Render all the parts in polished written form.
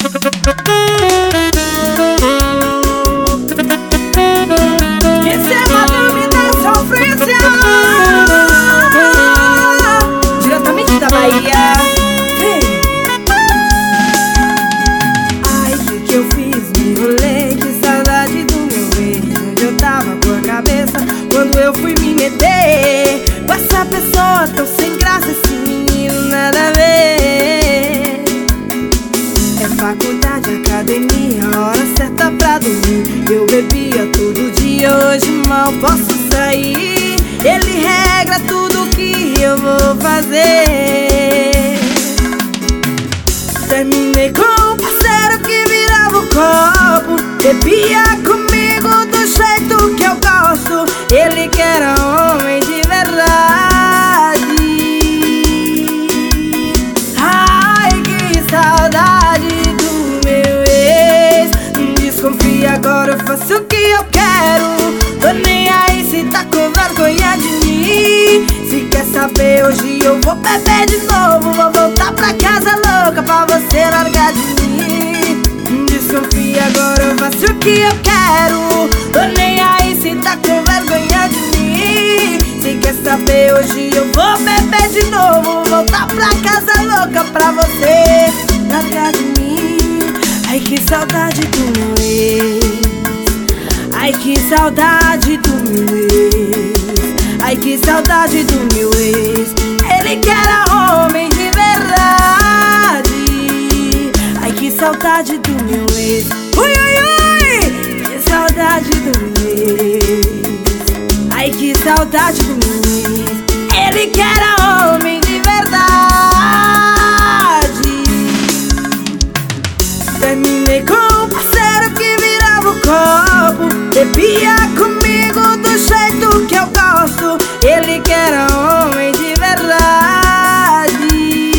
Receba da sofrência, diretamente da Bahia. Ai, que eu fiz? Me enrolei, que saudade do meu ex. Onde eu tava com a cabeça quando eu fui me meter com essa pessoa tão sem graça, esse menino nada a ver. É faculdade, academia, hora certa pra dormir. Eu bebia todo dia, hoje mal posso sair. Ele regra tudo que eu vou fazer. Terminei com um parceiro que virava o copo, bebia comigo do jeito que eu gosto. Ele que era homem de verdade. Ai, que saudade do meu ex. Desconfia, agora eu faço o que eu quero. Tô nem aí se tá com vergonha de mim. Se quer saber, hoje eu vou beber de novo. Vou voltar pra casa louca pra você largar de mim. Desconfia, agora eu faço o que eu quero. Tô nem aí se tá com vergonha de mim. Se quer saber, hoje eu vou beber de novo. Voltar pra casa louca pra você largar de mim. Ai, que saudade do meu ex. Ai, que saudade do meu ex. Ai, que saudade do meu ex. Ele que era homem de verdade. Ai, que saudade do meu ex. Ui, ui, ui. Que saudade do meu ex. Ai, que saudade do meu ex. Ele que era homem de verdade. Terminei com um parceiro que virava o copo, bebia comigo do jeito que eu gosto. Ele que era homem de verdade.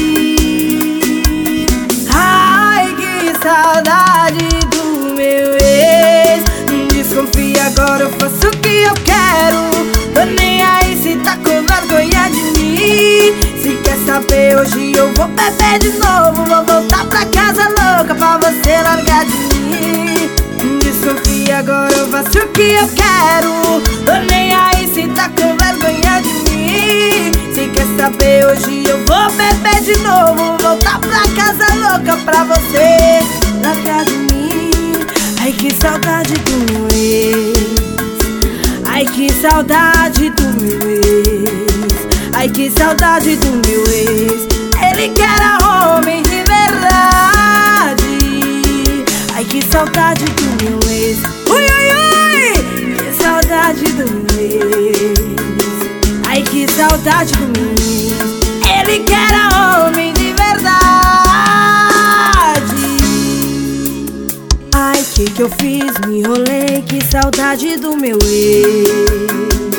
Ai, que saudade do meu ex. Desconfia, agora eu faço o que eu quero. Tô nem aí se tá com vergonha de mim. Se quer saber, hoje eu vou beber de novo. Vou voltar pra casa louca pra você largar de mim. Desconfia, agora eu faço o que eu quero. Tô nem aí se tá com vergonha de mim. Se quer saber, hoje eu vou beber de novo. Voltar pra casa louca pra você largar de mim. Ai, que saudade do meu ex. Ai, que saudade do meu ex. Ai, que saudade do meu ex. Ele que era homem de verdade. Ai, que saudade do meu ex. Ui, ui, ui. Que saudade do meu ex. Ai, que saudade do meu ex. Ele que era homem de verdade. Ai, que eu fiz? Me enrolei, que saudade do meu ex.